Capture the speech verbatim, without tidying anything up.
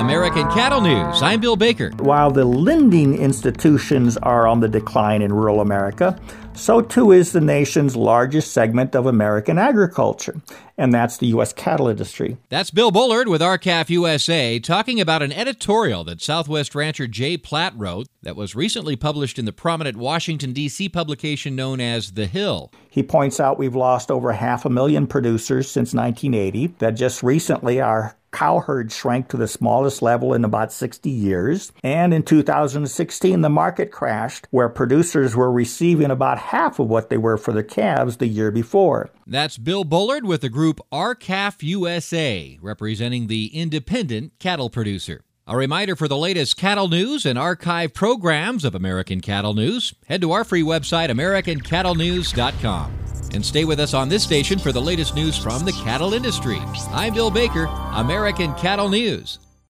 American Cattle News. I'm Bill Baker. While the lending institutions are on the decline in rural America, so too is the nation's largest segment of American agriculture, and that's the U S cattle industry. That's Bill Bullard with R C A F U S A talking about an editorial that Southwest rancher Jay Platt wrote that was recently published in the prominent Washington, D C publication known as The Hill. He points out we've lost over half a million producers since nineteen eighty, that just recently our cow herd shrank to the smallest level in about sixty years. And in two thousand sixteen, the market crashed, where producers were receiving about half of what they were for the calves the year before. That's Bill Bullard with the group R C A F U S A, representing the independent cattle producer. A reminder for the latest cattle news and archive programs of American Cattle News, head to our free website, American Cattle News dot com. And stay with us on this station for the latest news from the cattle industry. I'm Bill Baker, American Cattle News.